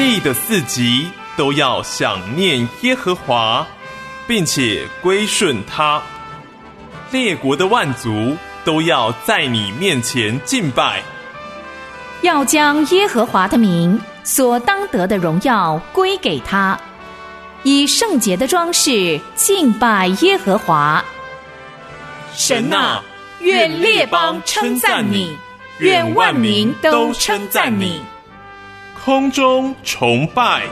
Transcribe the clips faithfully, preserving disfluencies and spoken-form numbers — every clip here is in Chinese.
地的四极都要想念耶和华，并且归顺他。列国的万族都要在你面前敬拜， 要将耶和华的名所当得的荣耀归给他，以圣洁的装饰敬拜耶和华。神啊，愿列邦称赞你，愿万民都称赞你。 空中崇拜。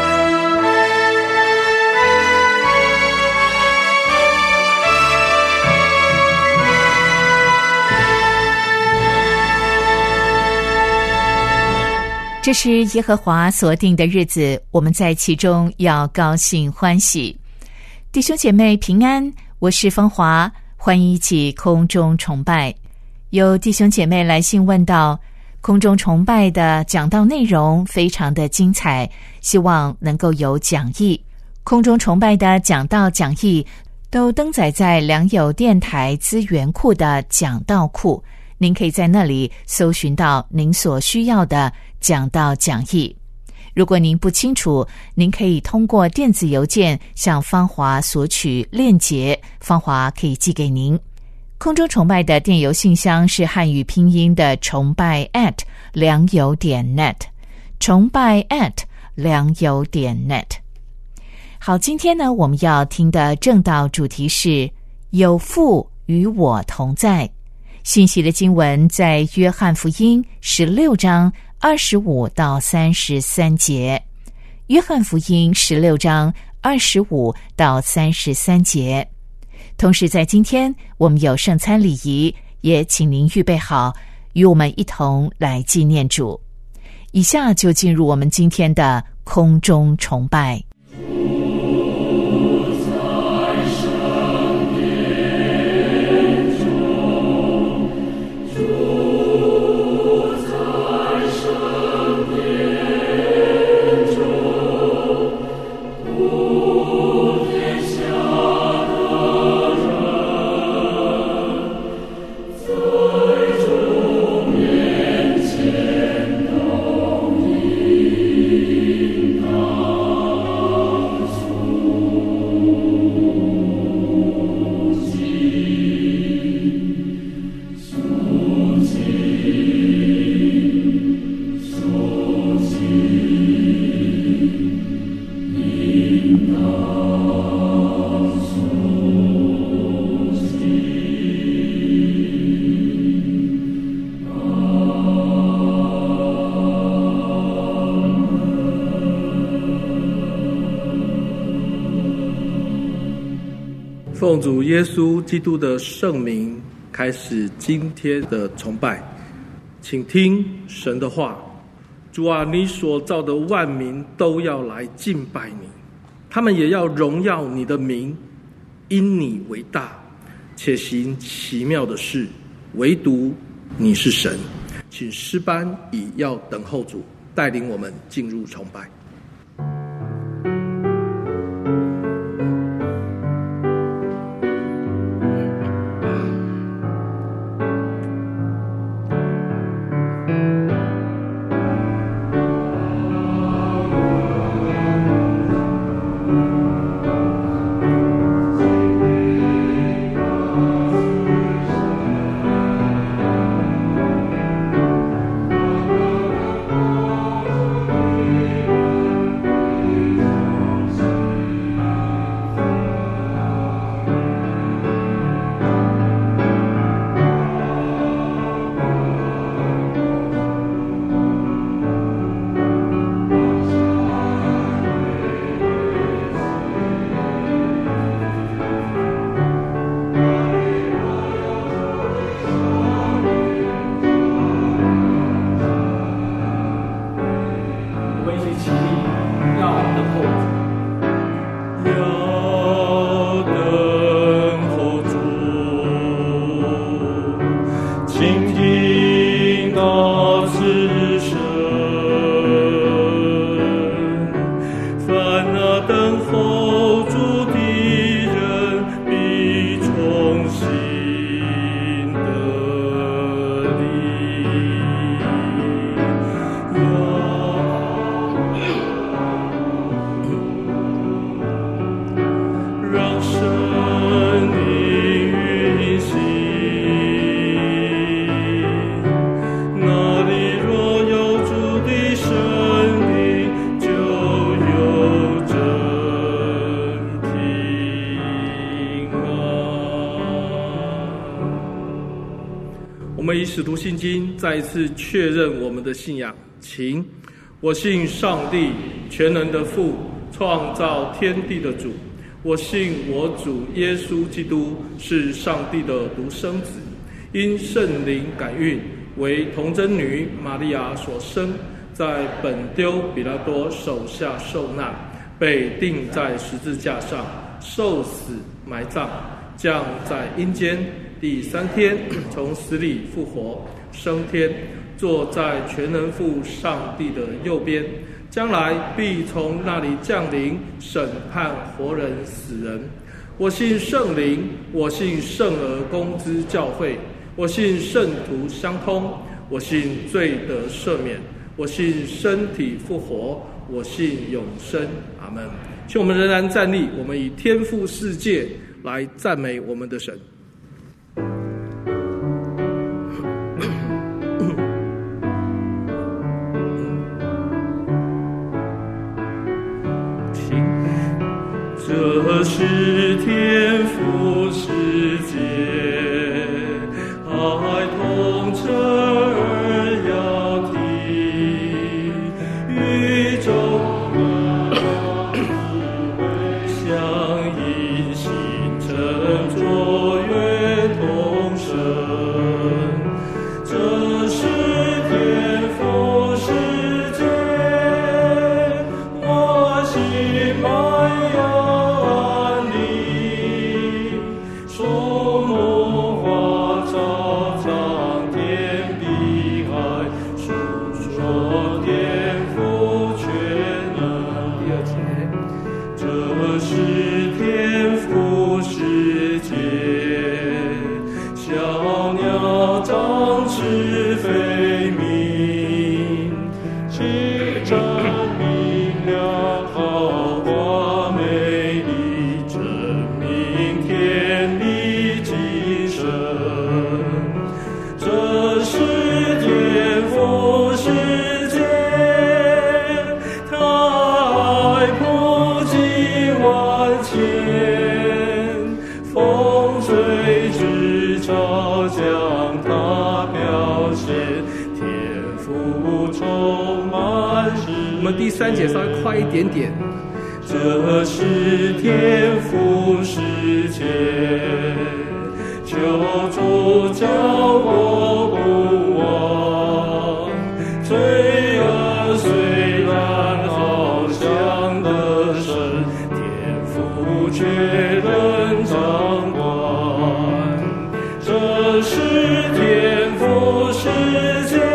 这是耶和华所定的日子，我们在其中要高兴欢喜。弟兄姐妹平安，我是芳华，欢迎一起空中崇拜。有弟兄姐妹来信问到，空中崇拜的讲道内容非常的精彩，希望能够有讲义。空中崇拜的讲道讲义都登载在良友电台资源库的讲道库，您可以在那里搜寻到您所需要的讲道讲义。如果您不清楚，您可以通过电子邮件向芳华索取链接，芳华可以寄给您。空中崇拜的电邮信箱是汉语拼音的崇拜 at 良友点 net， 崇拜 at 良友点 net。 好，今天呢，我们要听的正道主题是有父与我同在。信息的经文在约翰福音十六章二十五到三十三节，约翰福音十六章二十五到三十三节。同时在今天我们有圣餐礼仪，也请您预备好，与我们一同来纪念主。以下就进入我们今天的空中崇拜。 奉主耶稣基督的圣名，开始今天的崇拜。请听神的话。主啊，你所造的万民都要来敬拜你，他们也要荣耀你的名，因你为大，且行奇妙的事，唯独你是神。请诗班以要等候主带领我们进入崇拜。 以使徒信经再一次确认我们的信仰。请，我信上帝全能的父，创造天地的主。我信我主耶稣基督是上帝的独生子，因圣灵感孕，为童贞女玛利亚所生，在本丢彼拉多手下受难，被钉在十字架上，受死埋葬，降在阴间，第三天从死里复活，升天，坐在全能父上帝的右边，将来必从那里降临，审判活人死人。我信圣灵，我信圣而公之教会，我信圣徒相通，我信罪得赦免，我信身体复活，我信永生。阿们。请我们仍然站立，我们以天父世界来赞美我们的神。这是天父世界，爱同彻而要体，宇宙相依形成卓越同生。这是天父世界，我心满有我们第三节稍微快一点点。这是天父世界，求主叫我不忘，罪恶虽然好像得胜，天父却能掌管。这是天父世界，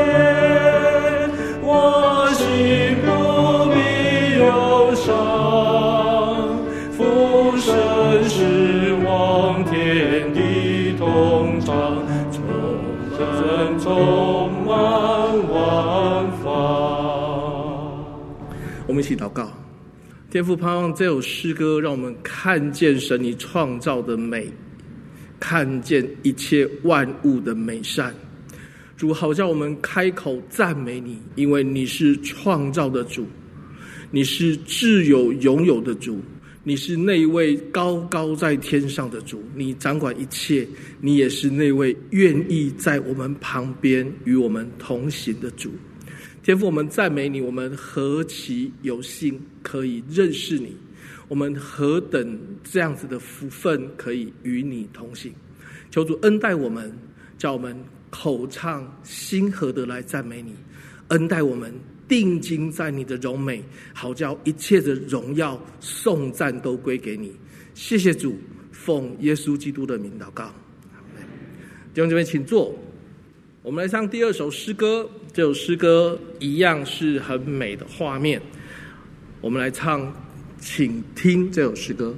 我心不必忧伤，父神是望天地同唱，充满充满万方。我们一起祷告。天父，盼望这首诗歌让我们看见神你创造的美，看见一切万物的美善。主，好叫我们开口赞美你，因为你是创造的主，你是自有拥有的主，你是那位高高在天上的主，你掌管一切，你也是那位愿意在我们旁边与我们同行的主。天父，我们赞美你，我们何其有幸可以认识你，我们何等这样子的福分可以与你同行。求主恩待我们，叫我们口唱心和的来赞美你，恩待我们定睛在你的荣美，好叫一切的荣耀颂赞都归给你。谢谢主，奉耶稣基督的名祷告。弟兄姊妹请坐，我们来唱第二首诗歌。这首诗歌一样是很美的画面，我们来唱请听这首诗歌。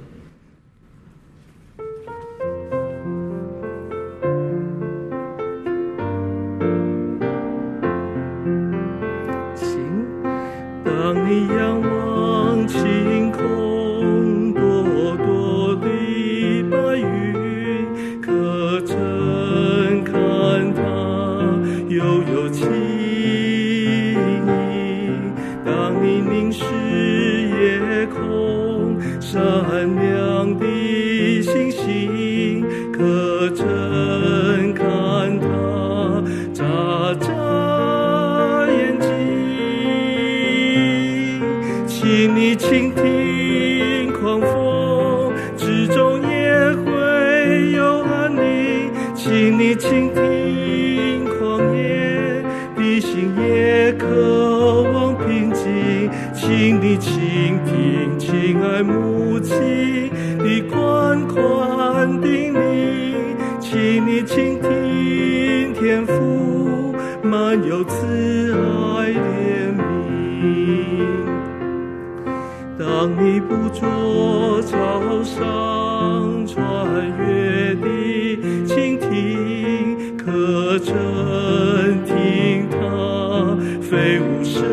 当你仰望晴空，朵朵的白云，可曾看它悠悠轻盈？当你凝视夜空，闪亮的星星，可曾看它请你倾听狂风之中也会有安宁，请你倾听旷野的心也渴望平静，请你倾听亲爱母亲的宽宽叮咛，请你倾听天父满有慈爱怜悯。当你捕捉潮上穿越的蜻蜓，可真听它飞舞声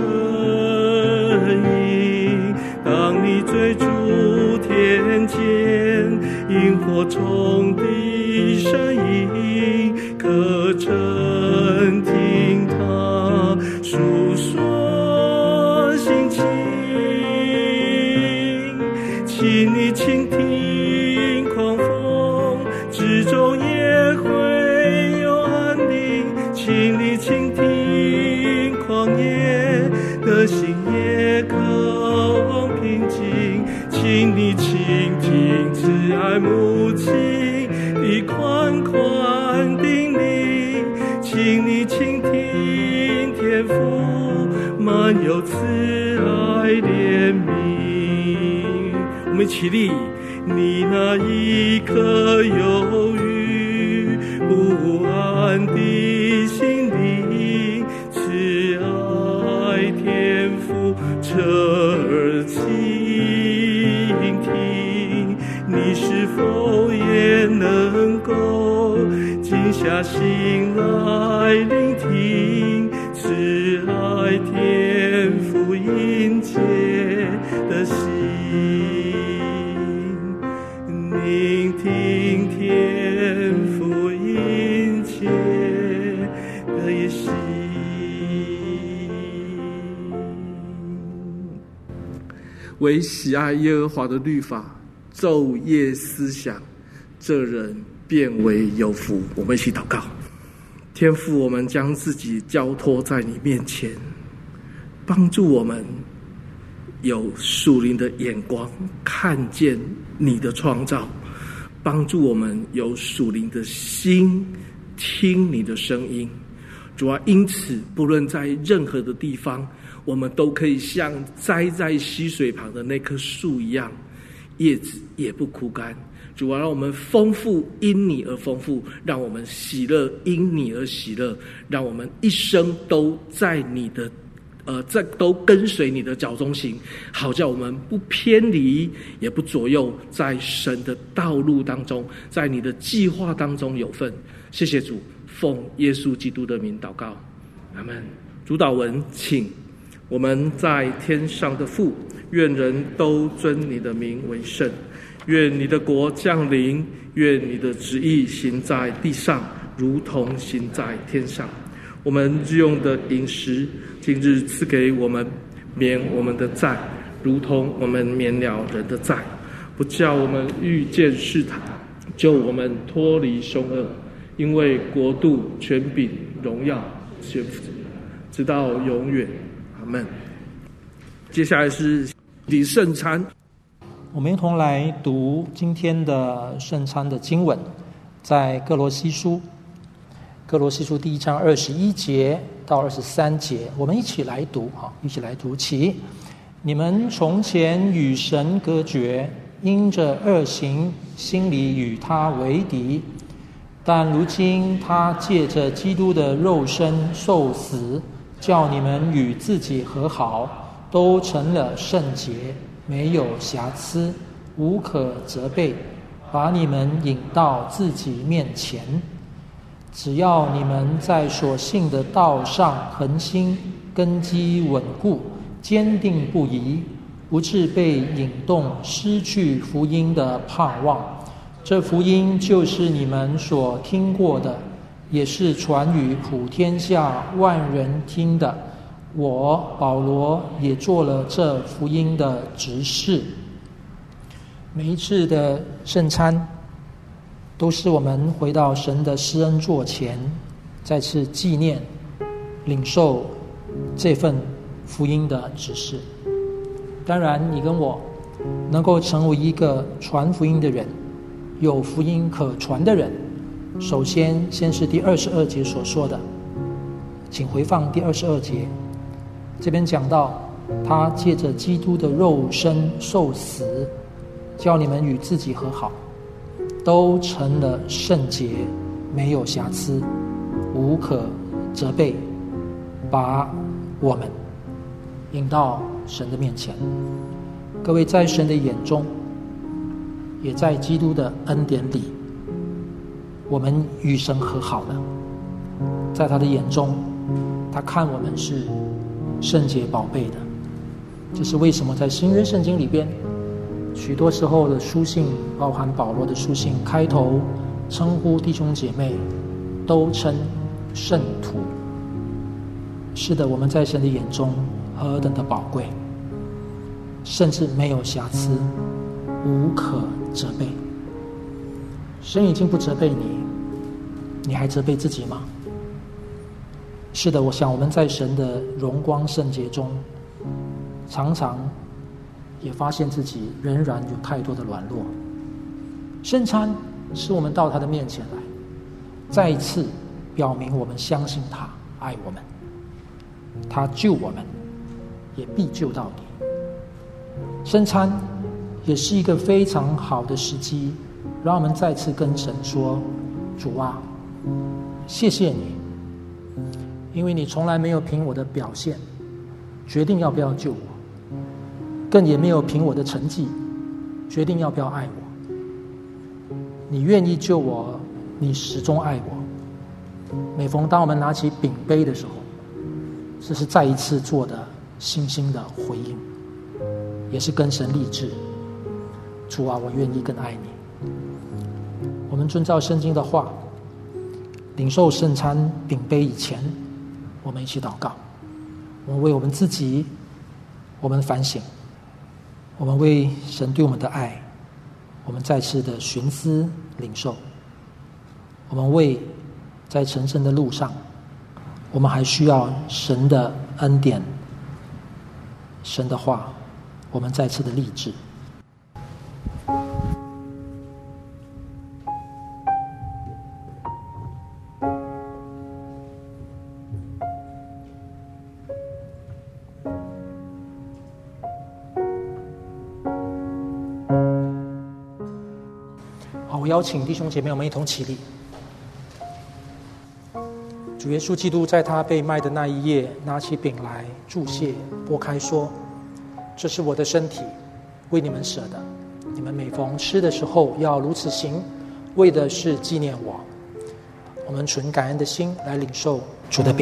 音。当你追逐天间萤火虫的声音，可真听它诉说心情。请你倾听狂风之中也会有安宁，请你倾听旷野的心也渴望平静，请你倾听慈爱母亲的宽宽叮咛，请你倾听天父满有慈爱怜悯。我们起立，你那一颗犹豫不安的心里，慈爱天父侧耳倾听，你是否也能够静下心来聆听慈爱天父殷切的心，聆听天父殷切的心。为喜爱耶和华的律法，昼夜思想，这人便为有福。我们一起祷告。天父，我们将自己交托在你面前，帮助我们有属灵的眼光，看见你的创造，帮助我们有属灵的心，听你的声音。主啊，因此不论在任何的地方，我们都可以像栽在溪水旁的那棵树一样，叶子也不枯干。主啊，让我们丰富因你而丰富，让我们喜乐因你而喜乐，让我们一生都在你的呃，在都跟随你的脚中行，好叫我们不偏离，也不左右，在神的道路当中，在你的计划当中有份。谢谢主，奉耶稣基督的名祷告，阿们。主祷文，请。我们在天上的父，愿人都尊你的名为圣。愿你的国降临，愿你的旨意行在地上，如同行在天上。我们日用的饮食，今日赐给我们，免我们的债，如同我们免了人的债，不叫我们遇见试探，救我们脱离凶恶。因为国度、权柄、荣耀，直到永远。阿们。接下来是礼圣餐， 我们一同来读今天的圣餐的经文，在歌罗西书，歌罗西书第一章二十一节到二十三节，我们一起来读，好，一起来读起。你们从前与神隔绝，因着恶行，心里与他为敌，但如今他借着基督的肉身受死，叫你们与自己和好，都成了圣洁，没有瑕疵，无可责备，把你们引到自己面前。只要你们在所信的道上恒心，根基稳固，坚定不移，不致被引动，失去福音的盼望。这福音就是你们所听过的，也是传于普天下万人听的。我保罗也做了这福音的执事。每一次的圣餐，都是我们回到神的施恩座前，再次纪念、领受这份福音的指示。 当然你跟我能够成为一个传福音的人，有福音可传的人，首先先是第二十二节所说的，请回放第二十二节，这边讲到他借着基督的肉身受死，叫你们与自己和好，都成了圣洁，没有瑕疵，无可责备，把我们引到神的面前。各位，在神的眼中，也在基督的恩典里，我们与神和好了。在他的眼中，他看我们是圣洁宝贝的。这是为什么在新约圣经里边，许多时候的书信，包含保罗的书信，开头称呼弟兄姐妹都称圣徒。是的，我们在神的眼中何等的宝贵，甚至没有瑕疵，无可责备。神已经不责备你，你还责备自己吗？是的，我想我们在神的荣光圣洁中，常常也发现自己仍然有太多的软弱。圣餐使我们到他的面前来，再一次表明我们相信他爱我们，他救我们，也必救到底。圣餐也是一个非常好的时机，让我们再次跟神说，主啊，谢谢你，因为你从来没有凭我的表现决定要不要救我，更也没有凭我的成绩决定要不要爱我。你愿意救我，你始终爱我。每逢当我们拿起饼杯的时候，这是再一次做的信心的回应，也是跟神立志，主啊，我愿意更爱你。我们遵照圣经的话，领受圣餐饼杯以前，我们一起祷告。我们为我们自己，我们反省，我们为神对我们的爱，我们再次的寻思领受。我们为在成圣的路上，我们还需要神的恩典，神的话，我们再次的立志。好，我邀请弟兄姐妹我们一同起立。主耶稣基督在他被卖的那一夜，拿起饼来祝谢，拨开说，这是我的身体，为你们舍的，你们每逢吃的时候要如此行，为的是纪念我。我们存感恩的心来领受主的饼。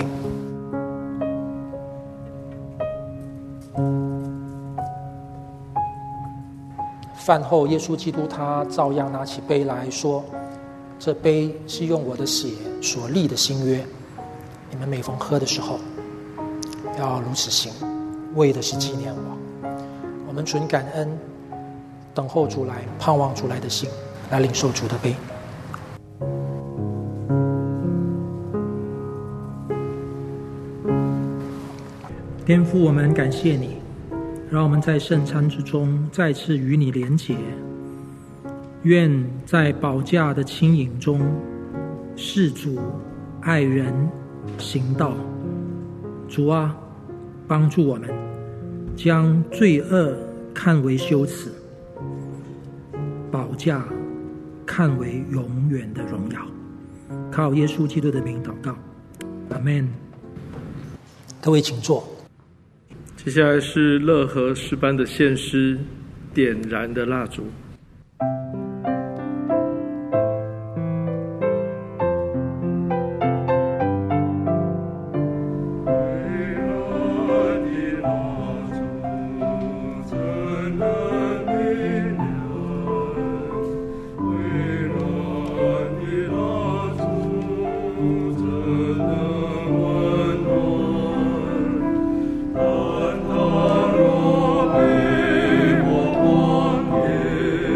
饭后，耶稣基督他照样拿起杯来说，这杯是用我的血所立的新约，你们每逢喝的时候要如此行，为的是纪念我。我们存感恩等候主来，盼望主来的心来领受主的杯。天父，我们感谢你，让我们在圣餐之中再次与你连结。愿在宝架的轻盈中，事主爱人行道。主啊，帮助我们将罪恶看为羞耻，宝架看为永远的荣耀。靠耶稣基督的名祷告，阿们。各位请坐。 接下来是乐和诗班的献诗，点燃的蜡烛。 Oh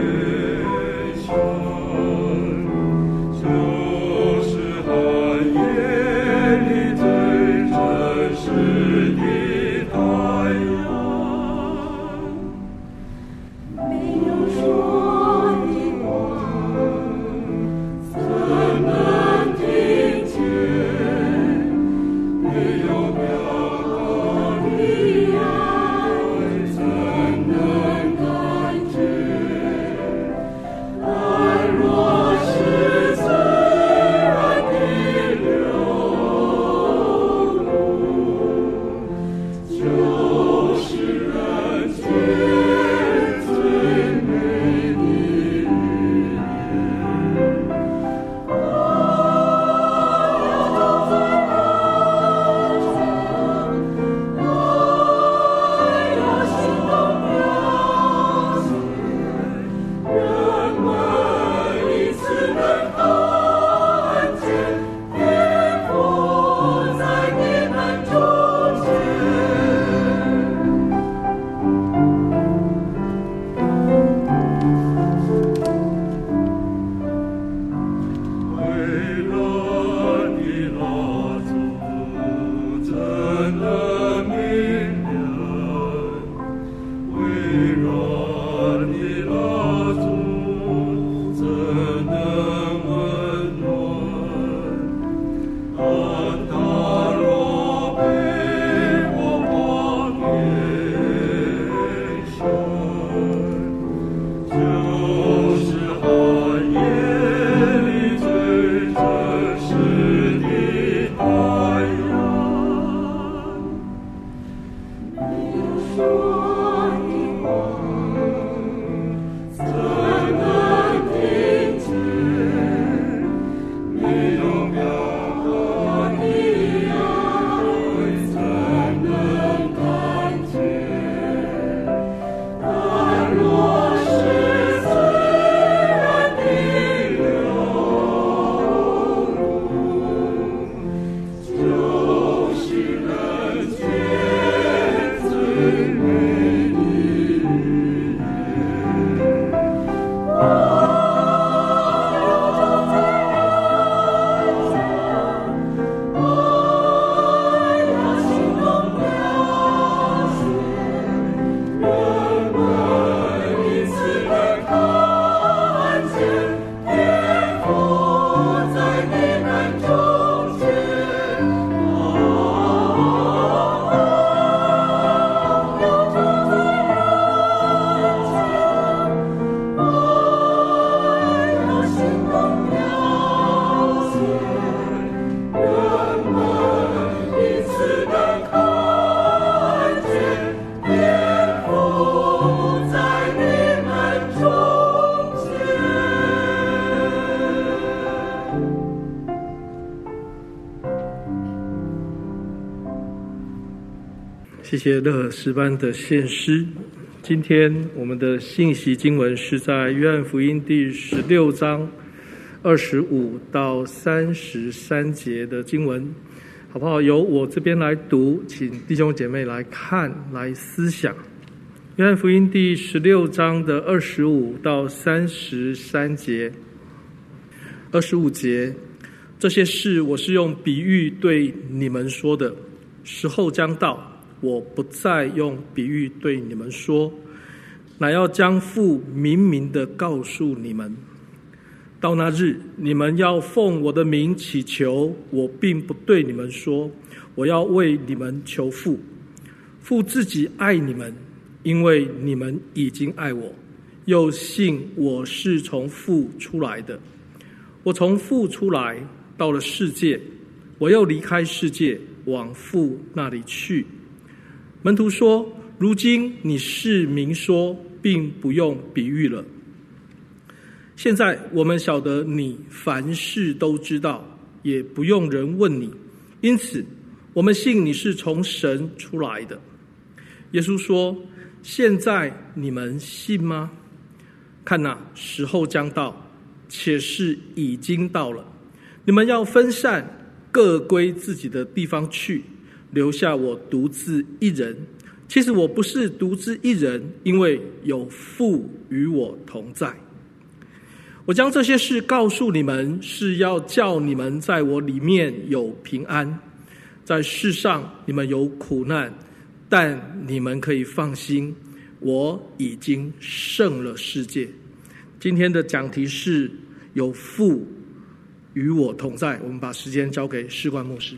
谢谢乐和诗班的献诗。今天我们的信息经文是在约翰福音第十六章二十五到三十三节的经文，好不好？由我这边来读，请弟兄姐妹来看，来思想。约翰福音第十六章的二十五到三十三节。二十五节，这些事我是用比喻对你们说的，时候将到，我不再用比喻对你们说，乃要将父明明地告诉你们。到那日，你们要奉我的名祈求，我并不对你们说，我要为你们求父。父自己爱你们，因为你们已经爱我，又信我是从父出来的。我从父出来，到了世界，我又离开世界，往父那里去。门徒说，如今你是明说，并不用比喻了。现在我们晓得你凡事都知道，也不用人问你，因此我们信你是从神出来的。耶稣说，现在你们信吗？看哪，时候将到，且是已经到了，你们要分散，各归自己的地方去，留下我独自一人。其实我不是独自一人，因为有父与我同在。我将这些事告诉你们，是要叫你们在我里面有平安。在世上你们有苦难，但你们可以放心，我已经胜了世界。今天的讲题是有父与我同在。我们把时间交给士冠牧师。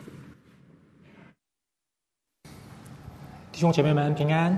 弟兄姐妹们平安。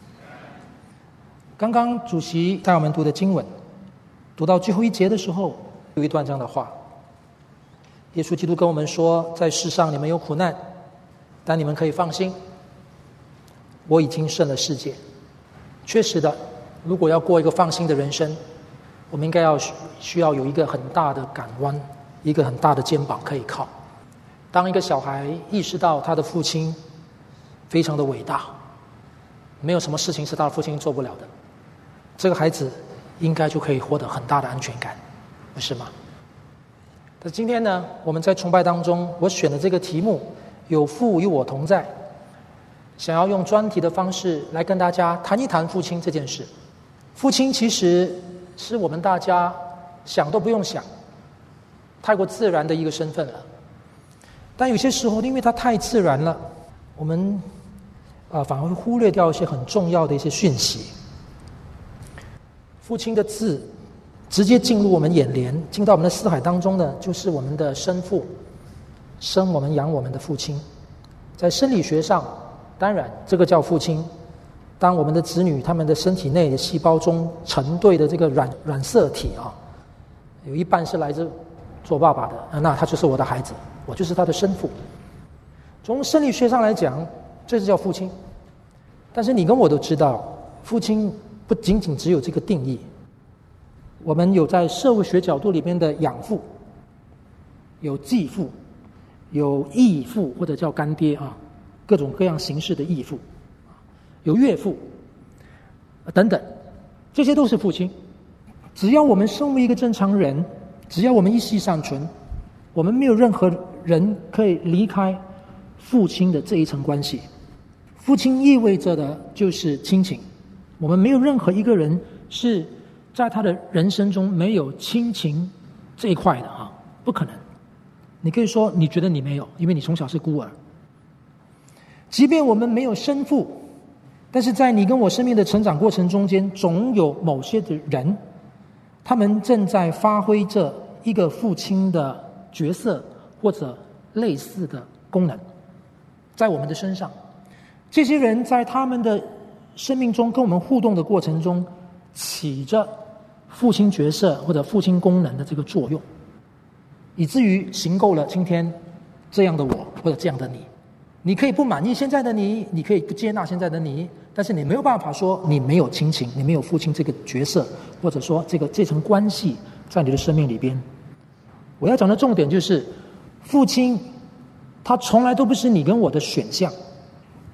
刚刚主席带我们读的经文，读到最后一节的时候，有一段这样的话：耶稣基督跟我们说，在世上你们有苦难，但你们可以放心，我已经胜了世界。确实的，如果要过一个放心的人生，我们应该要需要有一个很大的港湾，一个很大的肩膀可以靠。当一个小孩意识到他的父亲非常的伟大，没有什么事情是他的父亲做不了的，这个孩子应该就可以获得很大的安全感，不是吗？但今天呢，我们在崇拜当中，我选的这个题目有父与我同在，想要用专题的方式来跟大家谈一谈父亲这件事。父亲其实是我们大家想都不用想，太过自然的一个身份了。但有些时候因为它太自然了，我们啊、呃、反而会忽略掉一些很重要的一些讯息。父亲的字直接进入我们眼帘，进到我们的思海当中的就是我们的生父，生我们养我们的父亲。在生理学上，当然这个叫父亲。当我们的子女他们的身体内的细胞中成对的这个染染色体啊，有一半是来自做爸爸的，那他就是我的孩子，我就是他的生父。从生理学上来讲，这是叫父亲。但是你跟我都知道，父亲不仅仅只有这个定义，我们有在社会学角度里面的养父，有继父，有义父或者叫干爹啊，各种各样形式的义父，有岳父等等，这些都是父亲。只要我们身为一个正常人，只要我们一息尚存，我们没有任何人可以离开父亲的这一层关系。父亲意味着的就是亲情，我们没有任何一个人是在他的人生中没有亲情这一块的啊，不可能。你可以说你觉得你没有，因为你从小是孤儿。即便我们没有生父，但是在你跟我生命的成长过程中间，总有某些的人，他们正在发挥着一个父亲的角色或者类似的功能，在我们的身上。这些人在他们的生命中跟我们互动的过程中，起着父亲角色或者父亲功能的这个作用，以至于形构了今天这样的我或者这样的你。你可以不满意现在的你，你可以不接纳现在的你，但是你没有办法说你没有亲情，你没有父亲这个角色，或者说这个这层关系在你的生命里边。我要讲的重点就是，父亲他从来都不是你跟我的选项，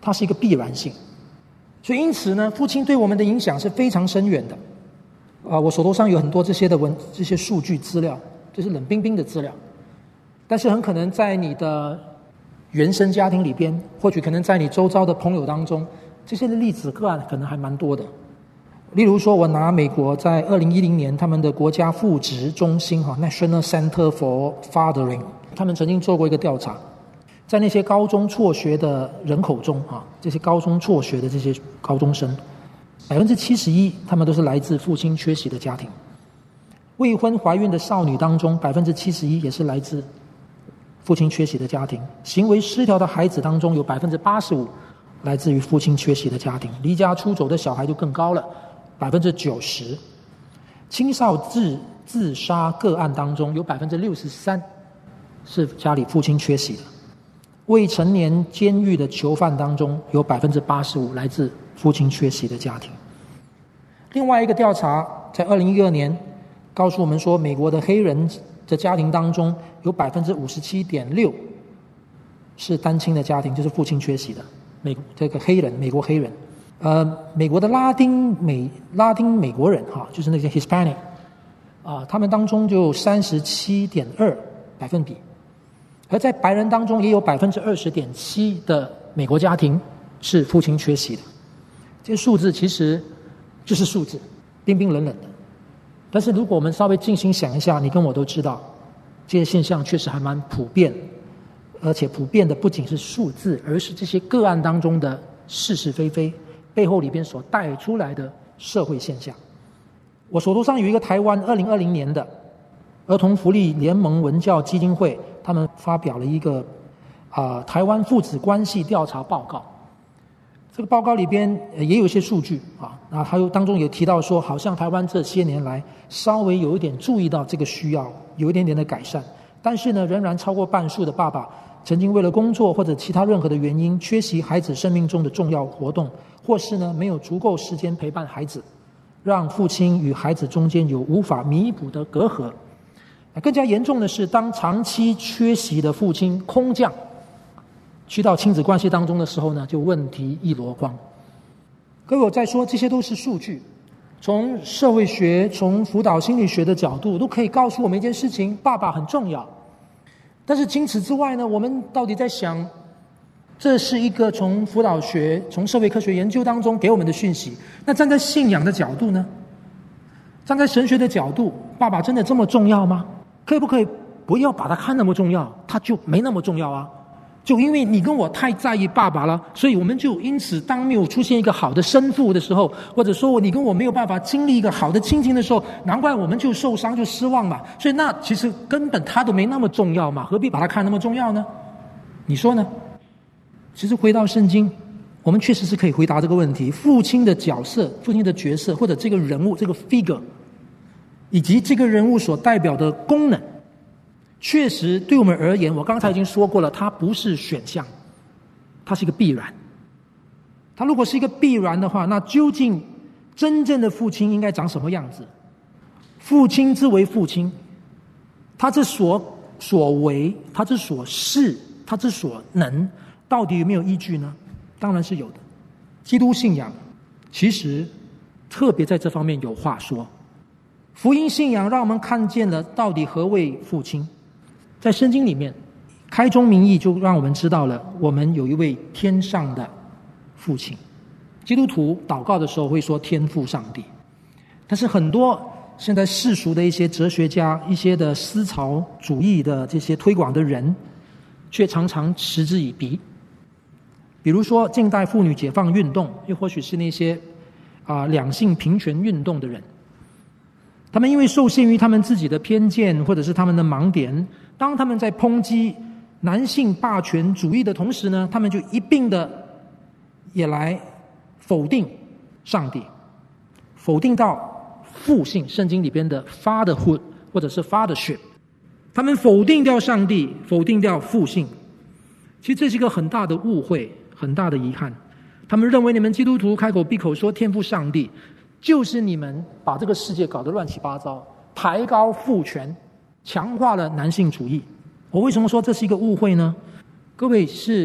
它是一个必然性。所以因此呢，父亲对我们的影响是非常深远的。啊，我手头上有很多这些的文这些数据资料，这是冷冰冰的资料，但是很可能在你的原生家庭里边，或许可能在你周遭的朋友当中，这些的例子个案可能还蛮多的。例如说，我拿美国在二零一零年他们的国家复职中心哈 National Center for Fathering， 他们曾经做过一个调查，在那些高中辍学的人口中啊，这些高中辍学的这些高中生，百分之七十一他们都是来自父亲缺席的家庭。未婚怀孕的少女当中，百分之七十一也是来自父亲缺席的家庭。行为失调的孩子当中，有百分之八十五来自于父亲缺席的家庭。离家出走的小孩就更高了，百分之九十。青少自自杀个案当中，有百分之六十三是家里父亲缺席的。未成年监狱的囚犯当中，有百分之八十五来自父亲缺席的家庭。另外一个调查在二零一二年告诉我们说，美国的黑人的家庭当中，有百分之五十七点六是单亲的家庭，就是父亲缺席的。美这个黑人，美国黑人，呃，美国的拉丁美拉丁美国人哈，就是那些 Hispanic 啊，他们当中就三十七点二百分比。而在白人当中，也有百分之二十点七的美国家庭是父亲缺席的。这些数字其实就是数字，冰冰冷冷的。但是如果我们稍微静心想一下，你跟我都知道，这些现象确实还蛮普遍，而且普遍的不仅是数字，而是这些个案当中的是是非非背后里边所带出来的社会现象。我手头上有一个台湾二零二零年的儿童福利联盟文教基金会，他们发表了一个啊、呃、台湾父子关系调查报告。这个报告里边也有一些数据啊，那还有当中有提到说，好像台湾这些年来稍微有一点注意到这个需要，有一点点的改善，但是呢，仍然超过半数的爸爸曾经为了工作或者其他任何的原因缺席孩子生命中的重要活动，或是呢没有足够时间陪伴孩子，让父亲与孩子中间有无法弥补的隔阂。更加严重的是，当长期缺席的父亲空降去到亲子关系当中的时候呢，就问题一箩筐。各位，我在说，这些都是数据，从社会学、从辅导心理学的角度，都可以告诉我们一件事情：爸爸很重要。但是仅此之外呢，我们到底在想，这是一个从辅导学、从社会科学研究当中给我们的讯息。那站在信仰的角度呢？站在神学的角度，爸爸真的这么重要吗？可以不可以不要把他看那么重要，他就没那么重要啊？就因为你跟我太在意爸爸了，所以我们就因此当没有出现一个好的生父的时候，或者说你跟我没有办法经历一个好的亲情的时候，难怪我们就受伤就失望嘛。所以那其实根本他都没那么重要嘛，何必把他看那么重要呢？你说呢？其实回到圣经，我们确实是可以回答这个问题：父亲的角色、父亲的角色，或者这个人物、这个 figure， 以及这个人物所代表的功能，确实对我们而言，我刚才已经说过了，它不是选项，它是一个必然。它如果是一个必然的话，那究竟真正的父亲应该长什么样子？父亲之为父亲，他之所所为，他之所事，他之所能，到底有没有依据呢？当然是有的。基督信仰其实特别在这方面有话说。福音信仰让我们看见了到底何谓父亲。在圣经里面，开宗明义就让我们知道了，我们有一位天上的父亲。基督徒祷告的时候会说天父上帝，但是很多现在世俗的一些哲学家、一些的思潮主义的这些推广的人，却常常嗤之以鼻。比如说近代妇女解放运动，又或许是那些啊、呃、两性平权运动的人，他们因为受限于他们自己的偏见或者是他们的盲点，当他们在抨击男性霸权主义的同时呢，他们就一并的也来否定上帝，否定到父性，圣经里边的 fatherhood 或者是 fathership， 他们否定掉上帝，否定掉父性。其实这是一个很大的误会，很大的遗憾。他们认为你们基督徒开口闭口说天父上帝，就是你们把这个世界搞得乱七八糟，抬高父权，强化了男性主义。我为什么说这是一个误会呢？各位，是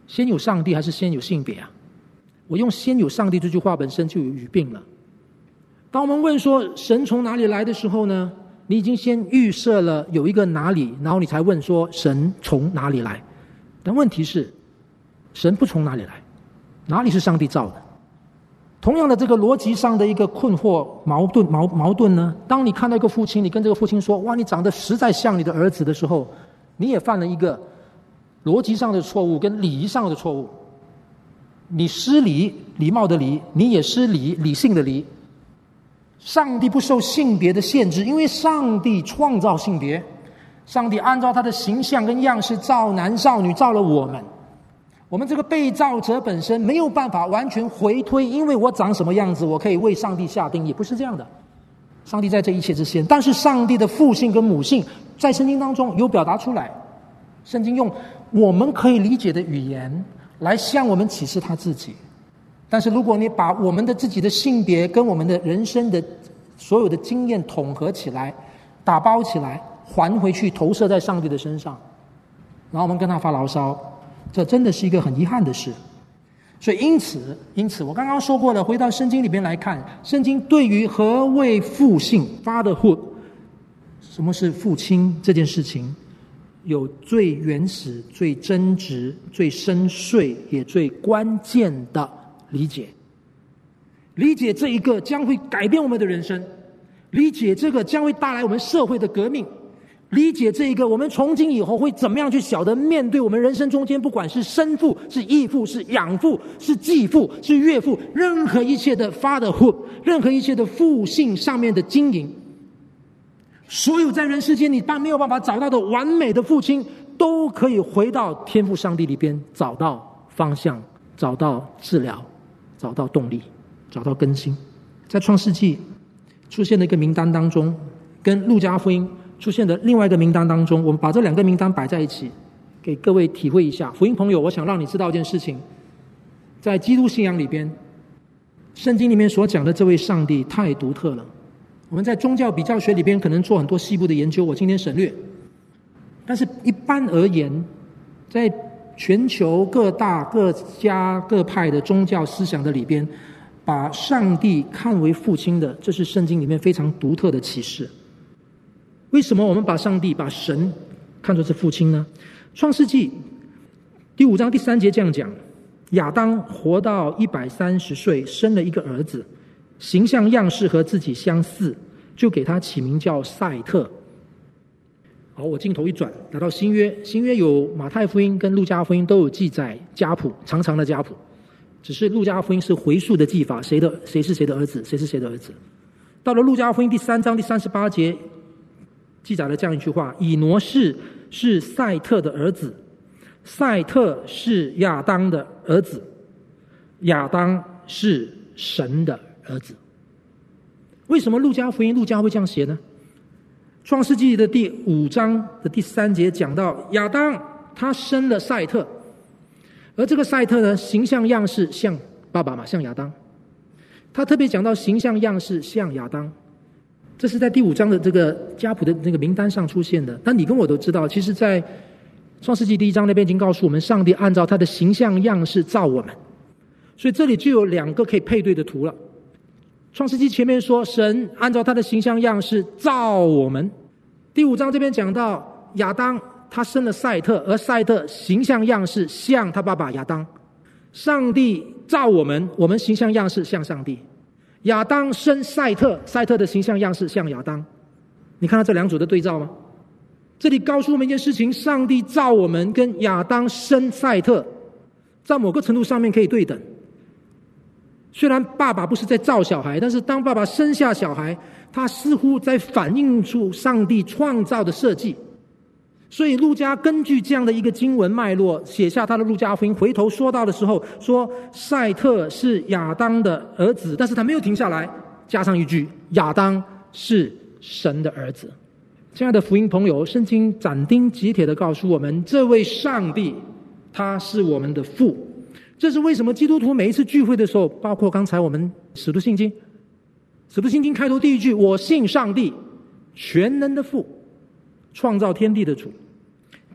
先有上帝还是先有性别啊？我用先有上帝这句话本身就有语病了。当我们问说神从哪里来的时候呢，你已经先预设了有一个哪里，然后你才问说神从哪里来。但问题是神不从哪里来，哪里是上帝造的？同样的这个逻辑上的一个困惑矛盾矛矛盾呢，当你看到一个父亲，你跟这个父亲说哇你长得实在像你的儿子的时候，你也犯了一个逻辑上的错误跟礼仪上的错误。你失礼，礼貌的礼，你也失礼，理性的礼。上帝不受性别的限制，因为上帝创造性别，上帝按照他的形象跟样式造男造女，造了我们。我们这个被造者本身没有办法完全回推，因为我长什么样子我可以为上帝下定义，不是这样的。上帝在这一切之先，但是上帝的父性跟母性在圣经当中有表达出来。圣经用我们可以理解的语言来向我们启示他自己。但是如果你把我们的自己的性别跟我们的人生的所有的经验统合起来，打包起来，还回去投射在上帝的身上，然后我们跟他发牢骚，这真的是一个很遗憾的事。所以因此因此我刚刚说过了，回到圣经里边来看，圣经对于何谓父性 fatherhood， 什么是父亲这件事情，有最原始最真实最深邃也最关键的理解。理解这一个将会改变我们的人生，理解这个将会带来我们社会的革命，理解这一个我们从今以后会怎么样去晓得面对我们人生中间，不管是生父是义父是养父是继父是岳父，任何一切的 fatherhood， 任何一切的父性上面的经营，所有在人世间你没有办法找到的完美的父亲，都可以回到天父上帝里边找到方向，找到治疗，找到动力，找到更新。在创世纪出现的一个名单当中，跟路加福音出现的另外一个名单当中，我们把这两个名单摆在一起，给各位体会一下。福音朋友，我想让你知道一件事情，在基督信仰里边，圣经里面所讲的这位上帝太独特了。我们在宗教比较学里边可能做很多细部的研究，我今天省略。但是一般而言，在全球各大各家各派的宗教思想的里边，把上帝看为父亲的，这是圣经里面非常独特的启示。为什么我们把上帝把神看作是父亲呢？创世纪第五章第三节这样讲，亚当活到一百三十岁，生了一个儿子，形象样式和自己相似，就给他起名叫赛特。好，我镜头一转，来到新约。新约有马太福音跟路加福音都有记载家谱，长长的家谱。只是路加福音是回溯的记法，谁的谁是谁的儿子，谁是谁的儿子。到了路加福音第三章第三十八节，记载了这样一句话：以挪士是赛特的儿子，赛特是亚当的儿子，亚当是神的儿子。为什么路加福音路加会这样写呢？创世纪的第五章的第三节讲到，亚当他生了赛特，而这个赛特呢，形象样式像爸爸嘛，像亚当。他特别讲到形象样式像亚当，这是在第五章的这个家谱的那个名单上出现的。但你跟我都知道，其实在创世纪第一章那边已经告诉我们，上帝按照他的形象样式造我们，所以这里就有两个可以配对的图了。创世纪前面说神按照他的形象样式造我们，第五章这边讲到亚当他生了赛特，而赛特形象样式像他爸爸亚当。上帝造我们，我们形象样式像上帝。亚当生赛特，赛特的形象样式像亚当。你看到这两组的对照吗？这里告诉我们一件事情，上帝造我们跟亚当生赛特在某个程度上面可以对等。虽然爸爸不是在造小孩，但是当爸爸生下小孩，他似乎在反映出上帝创造的设计。所以路加根据这样的一个经文脉络写下他的路加福音，回头说到的时候说赛特是亚当的儿子，但是他没有停下来，加上一句亚当是神的儿子。亲爱的福音朋友，圣经斩钉截铁地告诉我们，这位上帝他是我们的父。这是为什么基督徒每一次聚会的时候，包括刚才我们使徒信经，使徒信经开头第一句，我信上帝全能的父，创造天地的主。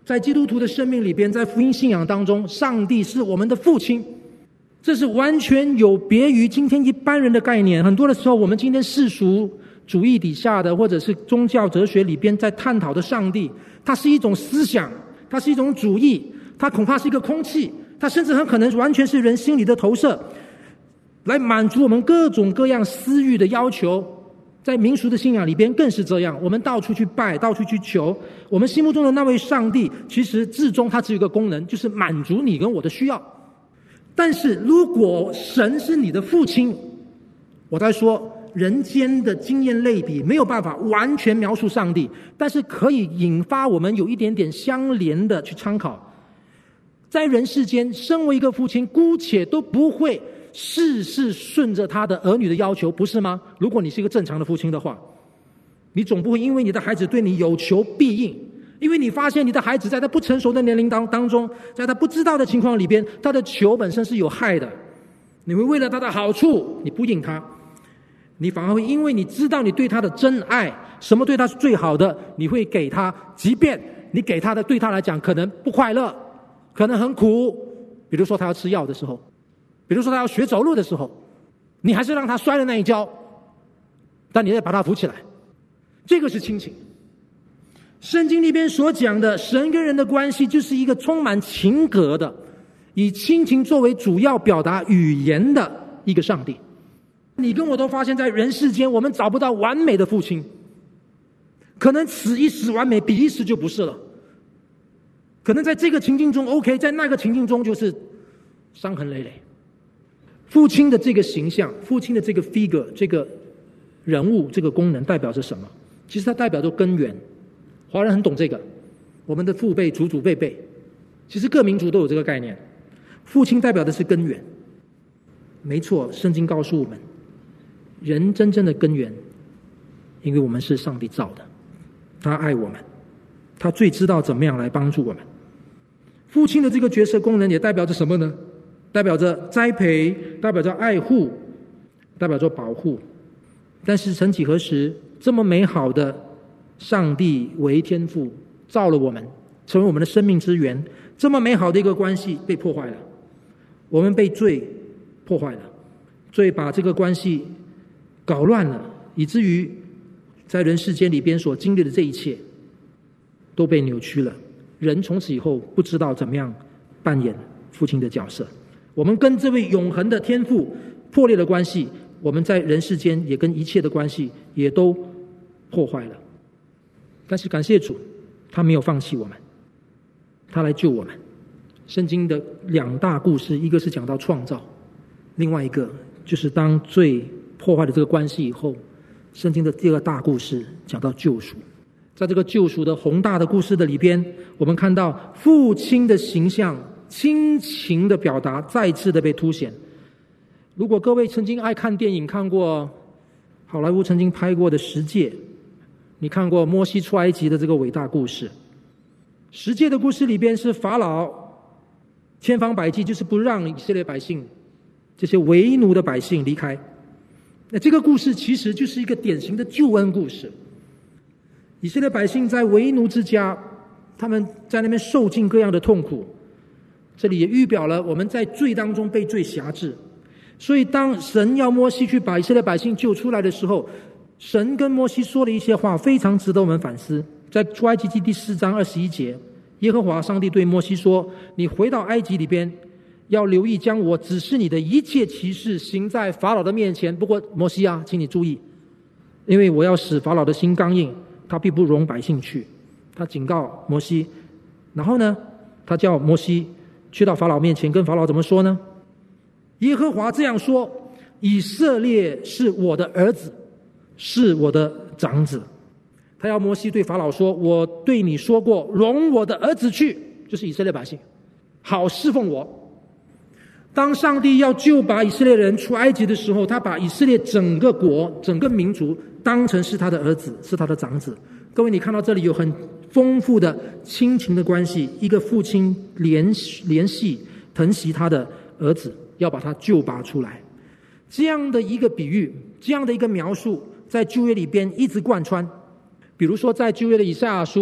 在基督徒的生命里边，在福音信仰当中，上帝是我们的父亲，这是完全有别于今天一般人的概念。很多的时候，我们今天世俗主义底下的，或者是宗教哲学里边在探讨的上帝，它是一种思想，它是一种主义，它恐怕是一个空气，它甚至很可能完全是人心里的投射，来满足我们各种各样私欲的要求。在民俗的信仰里边更是这样，我们到处去拜，到处去求，我们心目中的那位上帝，其实至终他只有一个功能，就是满足你跟我的需要。但是如果神是你的父亲，我在说人间的经验类比没有办法完全描述上帝，但是可以引发我们有一点点相连的去参考。在人世间，身为一个父亲，姑且都不会事事顺着他的儿女的要求，不是吗？如果你是一个正常的父亲的话，你总不会因为你的孩子对你有求必应，因为你发现你的孩子在他不成熟的年龄当当中，在他不知道的情况里边，他的求本身是有害的，你会为了他的好处你不应他，你反而会因为你知道你对他的真爱，什么对他是最好的，你会给他，即便你给他的对他来讲可能不快乐，可能很苦，比如说他要吃药的时候，比如说他要学走路的时候，你还是让他摔了那一跤，但你得把他扶起来，这个是亲情。圣经里边所讲的神跟人的关系，就是一个充满情格的，以亲情作为主要表达语言的一个上帝。你跟我都发现，在人世间我们找不到完美的父亲，可能此一时完美，彼一时就不是了，可能在这个情境中 OK， 在那个情境中就是伤痕累累。父亲的这个形象，父亲的这个 figure， 这个人物，这个功能代表着什么？其实它代表着根源。华人很懂这个，我们的父辈、祖祖辈辈，其实各民族都有这个概念。父亲代表的是根源，没错，圣经告诉我们，人真正的根源，因为我们是上帝造的，他爱我们，他最知道怎么样来帮助我们。父亲的这个角色功能也代表着什么呢？代表着栽培，代表着爱护，代表着保护。但是曾几何时，这么美好的上帝为天父造了我们，成为我们的生命之源，这么美好的一个关系被破坏了，我们被罪破坏了，罪把这个关系搞乱了，以至于在人世间里边所经历的这一切都被扭曲了。人从此以后不知道怎么样扮演父亲的角色，我们跟这位永恒的天父破裂了关系，我们在人世间也跟一切的关系也都破坏了。但是感谢主，他没有放弃我们，他来救我们。圣经的两大故事，一个是讲到创造，另外一个就是当罪破坏了这个关系以后，圣经的第二个大故事讲到救赎。在这个救赎的宏大的故事的里边，我们看到父亲的形象、亲情的表达再次的被凸显。如果各位曾经爱看电影，看过好莱坞曾经拍过的《十诫》，你看过摩西出埃及的这个伟大故事。十诫的故事里边是法老千方百计就是不让以色列百姓，这些为奴的百姓离开。那这个故事其实就是一个典型的救恩故事。以色列百姓在为奴之家，他们在那边受尽各样的痛苦，这里也预表了我们在罪当中被罪辖制。所以当神要摩西去把以色列百姓救出来的时候，神跟摩西说了一些话，非常值得我们反思。在出埃及记第四章二十一节，耶和华上帝对摩西说，你回到埃及里边，要留意将我指示你的一切奇事行在法老的面前。不过摩西啊，请你注意，因为我要使法老的心刚硬，他必不容百姓去。他警告摩西，然后呢，他叫摩西去到法老面前，跟法老怎么说呢？耶和华这样说，以色列是我的儿子，是我的长子。他要摩西对法老说，我对你说过，容我的儿子去，就是以色列百姓，好侍奉我。当上帝要救拔以色列人出埃及的时候，他把以色列整个国、整个民族当成是他的儿子，是他的长子。各位，你看到这里有很丰富的亲情的关系，一个父亲联联系疼惜他的儿子，要把他救拔出来。这样的一个比喻，这样的一个描述，在旧约里边一直贯穿。比如说在旧约的以赛亚书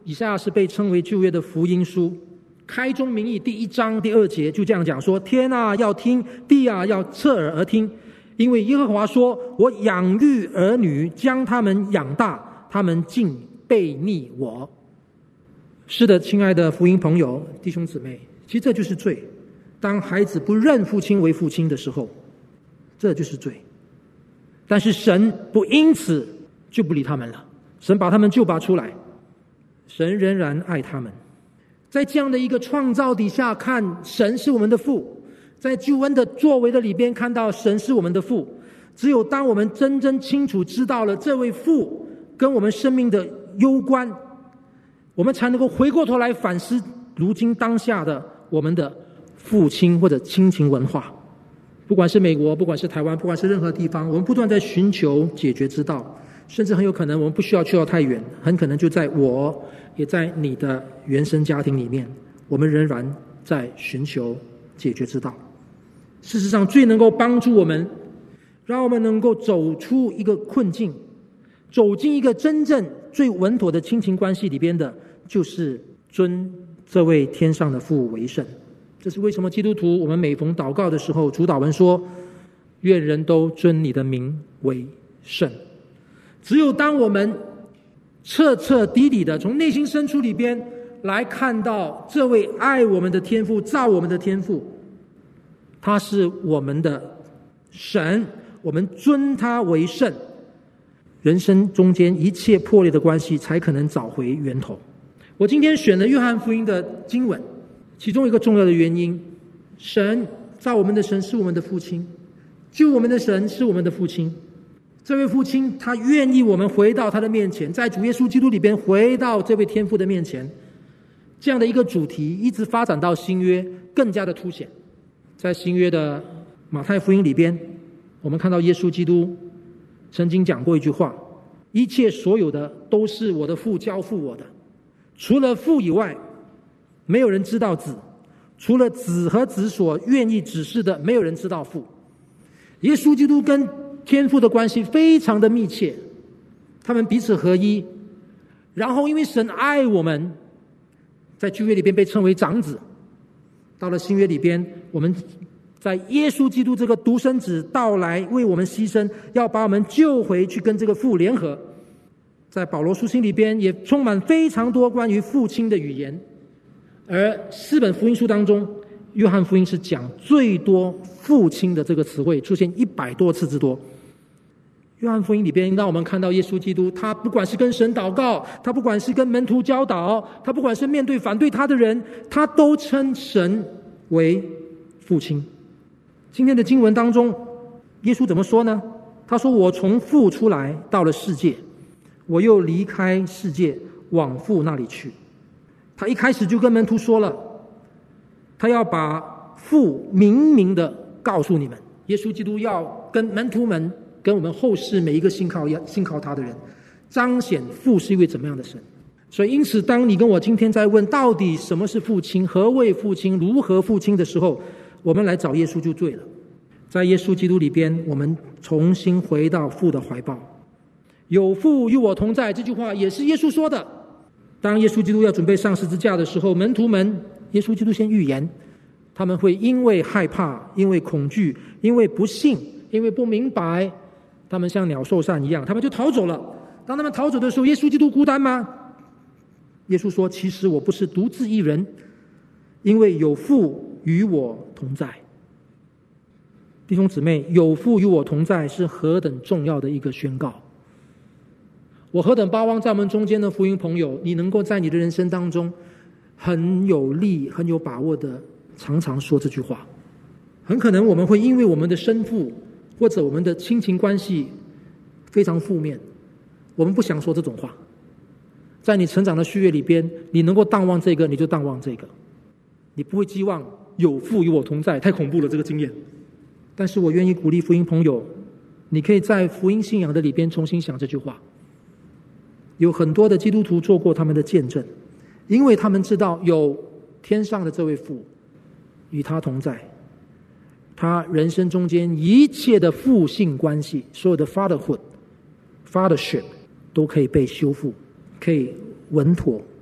以赛亚是被称为旧约的福音书，开宗明义第一章第二节就这样讲说：天啊要听，地啊要侧耳而听，因为耶和华说，我养育儿女，将他们养大，他们竟悖逆我。是的，亲爱的福音朋友弟兄姊妹，其实这就是罪。当孩子不认父亲为父亲的时候，这就是罪。但是神不因此就不理他们了，神把他们救拔出来，神仍然爱他们。在这样的一个创造底下看神是我们的父，在救恩的作为的里边看到神是我们的父，只有当我们真正清楚知道了这位父跟我们生命的攸关，我们才能够回过头来反思如今当下的我们的父亲或者亲情文化。不管是美国，不管是台湾，不管是任何地方，我们不断在寻求解决之道，甚至很有可能我们不需要去到太远，很可能就在我也在你的原生家庭里面，我们仍然在寻求解决之道。事实上，最能够帮助我们，让我们能够走出一个困境，走进一个真正最稳妥的亲情关系里边的，就是尊这位天上的父为圣。这是为什么基督徒我们每逢祷告的时候，主祷文说，愿人都尊你的名为圣。只有当我们彻彻底底的从内心深处里边来看到这位爱我们的天父，造我们的天父，他是我们的神，我们尊他为圣，人生中间一切破裂的关系才可能找回源头。我今天选了约翰福音的经文，其中一个重要的原因，神造我们的神是我们的父亲，救我们的神是我们的父亲。这位父亲他愿意我们回到他的面前，在主耶稣基督里边回到这位天父的面前。这样的一个主题一直发展到新约更加的凸显。在新约的马太福音里边，我们看到耶稣基督曾经讲过一句话，一切所有的都是我的父交付我的，除了父以外没有人知道子，除了子和子所愿意指示的，没有人知道父。耶稣基督跟天父的关系非常的密切，他们彼此合一。然后因为神爱我们，在旧约里边被称为长子，到了新约里边，我们在耶稣基督这个独生子到来为我们牺牲，要把我们救回去跟这个父联合。在保罗书信里边也充满非常多关于父亲的语言，而四本福音书当中，约翰福音是讲最多父亲的这个词汇，出现一百多次之多。约翰福音里边让我们看到耶稣基督，他不管是跟神祷告，他不管是跟门徒教导，他不管是面对反对他的人，他都称神为父亲。今天的经文当中，耶稣怎么说呢？他说，我从父出来到了世界，我又离开世界往父那里去。他一开始就跟门徒说了，他要把父明明的告诉你们。耶稣基督要跟门徒们，跟我们后世每一个信靠信靠他的人，彰显父是一位怎么样的神。所以因此，当你跟我今天在问到底什么是父亲，何谓父亲，如何父亲的时候，我们来找耶稣就对了。在耶稣基督里边，我们重新回到父的怀抱。有父与我同在，这句话也是耶稣说的。当耶稣基督要准备上十字架的时候，门徒们，耶稣基督先预言，他们会因为害怕，因为恐惧，因为不信，因为不明白，他们像鸟兽散一样，他们就逃走了。当他们逃走的时候，耶稣基督孤单吗？耶稣说，其实我不是独自一人，因为有父与我同在。弟兄姊妹，有父与我同在是何等重要的一个宣告。我何等巴望在我们中间的福音朋友，你能够在你的人生当中很有力很有把握的常常说这句话。很可能我们会因为我们的身负或者我们的亲情关系非常负面，我们不想说这种话。在你成长的岁月里边，你能够淡忘这个你就淡忘这个，你不会寄望有父与我同在，太恐怖了这个经验。但是我愿意鼓励福音朋友，你可以在福音信仰的里边重新想这句话。有很多的基督徒做过他们的见证，因为他们知道有天上的这位父与他同在，他人生中间一切的父性关系，所有的 fatherhood fathership 都可以被修复，可以稳妥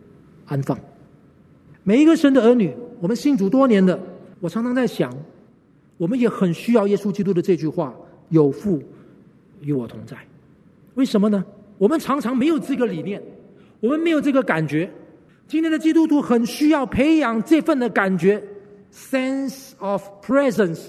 安放。每一个神的儿女，我们信主多年的，我常常在想，我们也很需要耶稣基督的这句话，有父与我同在。为什么呢？我们常常没有这个理念，我们没有这个感觉。今天的基督徒很需要培养这份的感觉， sense of presence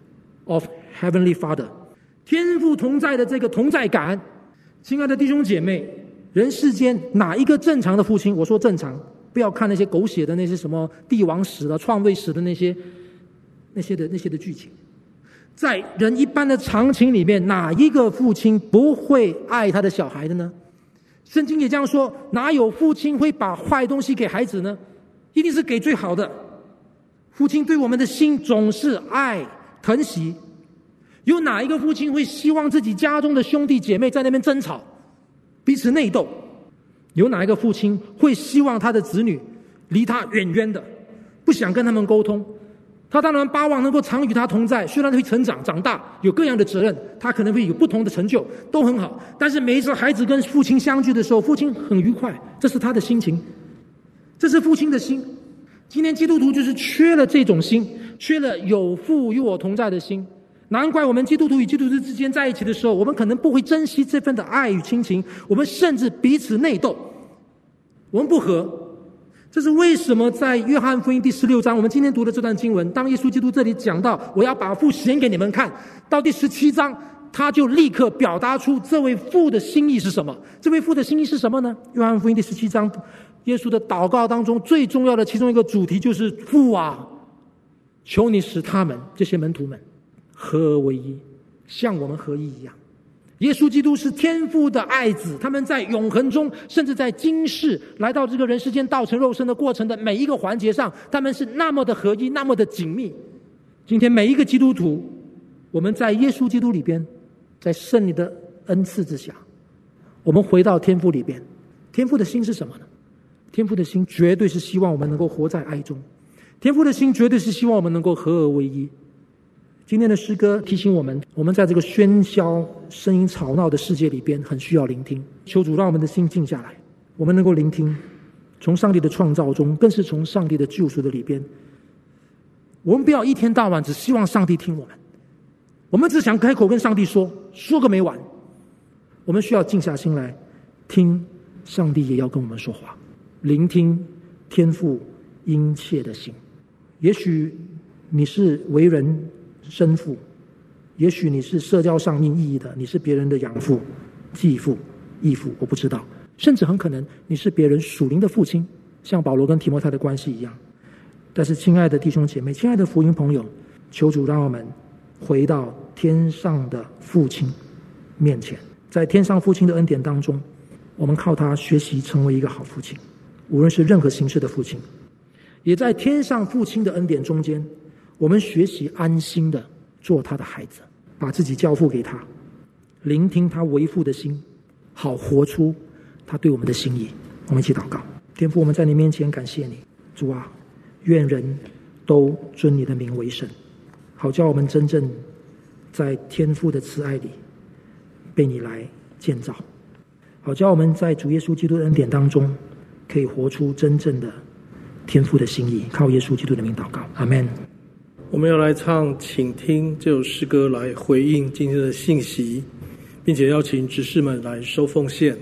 of Heavenly Father， 天父同在的这个同在感。亲爱的弟兄姐妹，人世间哪一个正常的父亲，我说正常，不要看那些狗血的那些什么帝王史的创位史的那些那些的那些的剧情，在人一般的常情里面，哪一个父亲不会爱他的小孩的呢？圣经也这样说，哪有父亲会把坏东西给孩子呢？一定是给最好的。父亲对我们的心总是爱疼惜。有哪一个父亲会希望自己家中的兄弟姐妹在那边争吵，彼此内斗？有哪一个父亲会希望他的子女离他远远的，不想跟他们沟通？他当然巴望能够常与他同在，虽然会成长长大，有各样的责任，他可能会有不同的成就，都很好。但是每一次孩子跟父亲相聚的时候，父亲很愉快，这是他的心情，这是父亲的心。今天基督徒就是缺了这种心，缺了有父与我同在的心。难怪我们基督徒与基督徒之间在一起的时候，我们可能不会珍惜这份的爱与亲情，我们甚至彼此内斗，我们不和。这是为什么在约翰福音第十六章，我们今天读的这段经文，当耶稣基督这里讲到我要把父显给你们看，到第十七章他就立刻表达出这位父的心意是什么。这位父的心意是什么呢？约翰福音第十七章耶稣的祷告当中最重要的其中一个主题就是父啊，求你使他们这些门徒们合而为一，像我们合一一样。耶稣基督是天父的爱子，他们在永恒中，甚至在今世来到这个人世间道成肉身的过程的每一个环节上，他们是那么的合一，那么的紧密。今天每一个基督徒，我们在耶稣基督里边，在圣灵的恩赐之下，我们回到天父里边。天父的心是什么呢？天父的心绝对是希望我们能够活在爱中，天父的心绝对是希望我们能够合而为一。今天的诗歌提醒我们，我们在这个喧嚣声音吵闹的世界里边很需要聆听。求主让我们的心静下来，我们能够聆听，从上帝的创造中，更是从上帝的救赎的里边。我们不要一天到晚只希望上帝听我们，我们只想开口跟上帝说，说个没完。我们需要静下心来听上帝也要跟我们说话，聆听天父殷切的心。也许你是为人生父，也许你是社交上面意义的，你是别人的养父、继父、义父，我不知道，甚至很可能你是别人属灵的父亲，像保罗跟提摩太的关系一样。但是亲爱的弟兄姐妹，亲爱的福音朋友，求主让我们回到天上的父亲面前，在天上父亲的恩典当中，我们靠他学习成为一个好父亲，无论是任何形式的父亲。也在天上父亲的恩典中间，我们学习安心的做他的孩子，把自己交付给他，聆听他为父的心，好活出他对我们的心意。我们一起祷告。天父，我们在你面前感谢你，主啊，愿人都尊你的名为圣，好叫我们真正在天父的慈爱里被你来建造，好叫我们在主耶稣基督的恩典当中可以活出真正的天父的心意。靠耶稣基督的名祷告，阿们。 我们要来唱请听这首诗歌来回应今天的信息，并且邀请执事们来收奉献。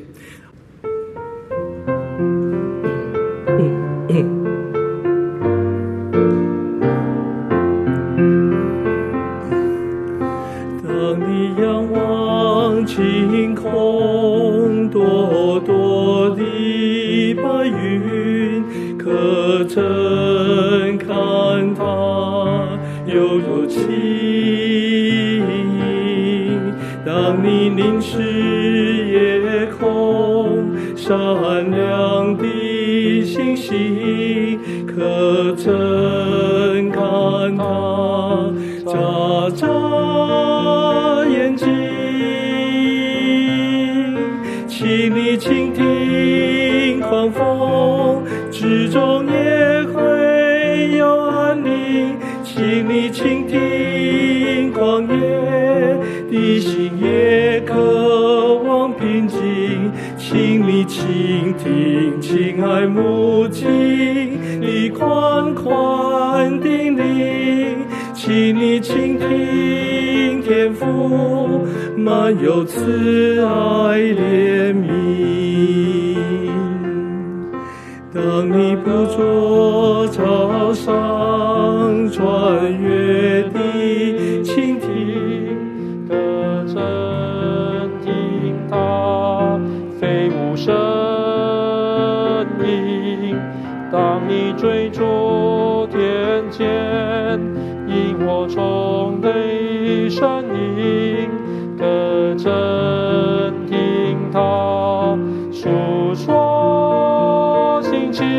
当你仰望晴空，朵朵的白云，可曾看它悠悠情？当你凝视夜空，闪亮的星星，可曾看它眨眨眼睛？请你倾听狂风之中也会有安宁，请你倾听旷野的心也渴望平静，请你你倾听，亲爱母亲，你宽宽的灵，请你倾听，天父满有慈爱怜悯。当你捕捉潮上穿越的蜻蜓，的真听它飞舞声音。当你追逐天间萤火虫的声音，的真听它诉说心情。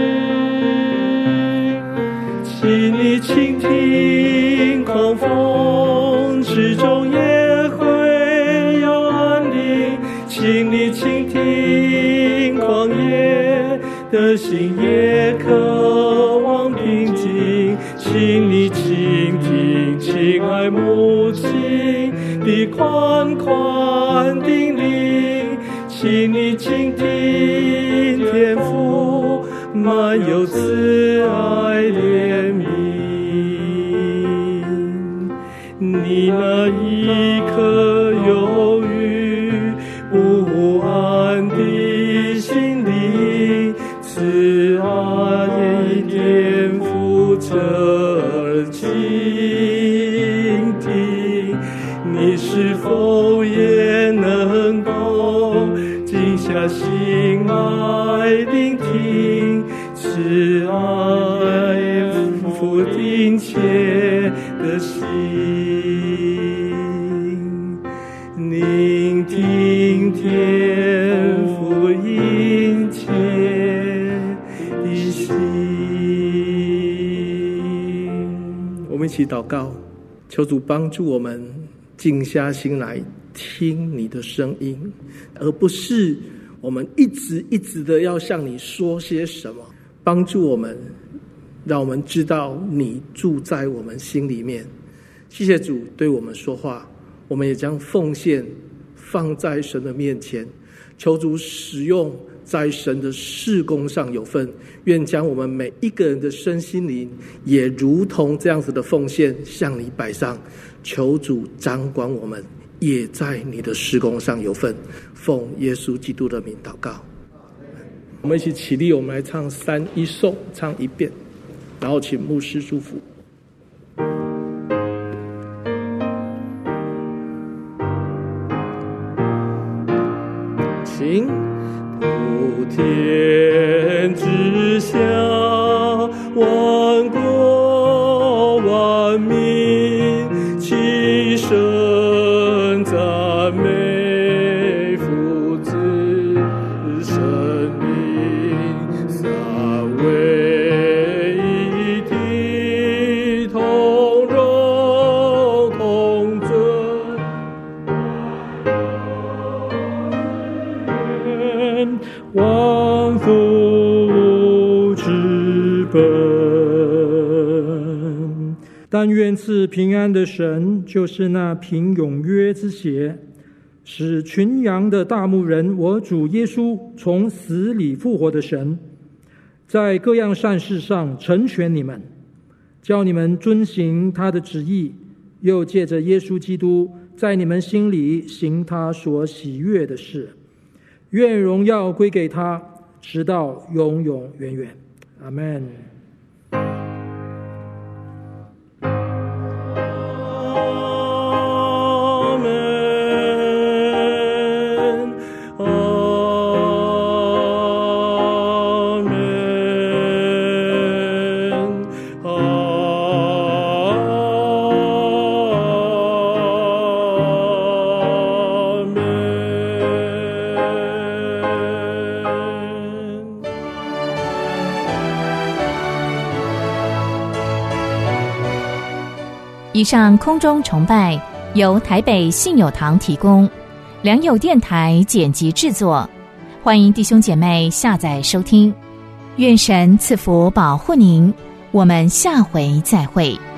请你倾听，狂风之中也会有安宁。请你倾听，旷野的心也渴望平静。请你倾听，亲爱母亲的宽宽的灵。请你倾听，天父满有慈爱怜悯。你那一颗犹豫不安的心灵，慈爱颠覆着耳倾听。你是否也能够静下心来聆听，慈爱父亲切的心，聆听天父殷切的心。我们一起祷告，求主帮助我们静下心来听你的声音，而不是我们一直一直的要向你说些什么。帮助我们，让我们知道你住在我们心里面。谢谢主对我们说话，我们也将奉献放在神的面前，求主使用，在神的事工上有份。愿将我们每一个人的身心灵也如同这样子的奉献向你摆上，求主掌管我们，也在你的事工上有份。奉耶稣基督的名祷告。我们一起起立，我们来唱三一颂，唱一遍，然后请牧师祝福。请普天之下，万国万民齐声赞美父子神灵，三位一体，同荣同尊，万福之本。但愿赐平安的神，就是那凭永约之血使群羊的大牧人，我主耶稣从死里复活的神，在各样善事上成全你们，叫你们遵行他的旨意，又借着耶稣基督在你们心里行他所喜悦的事。愿荣耀归给他，直到永永远远。阿们。 以上空中崇拜由台北信友堂提供，良友电台剪辑制作，欢迎弟兄姐妹下载收听。愿神赐福保护您，我们下回再会。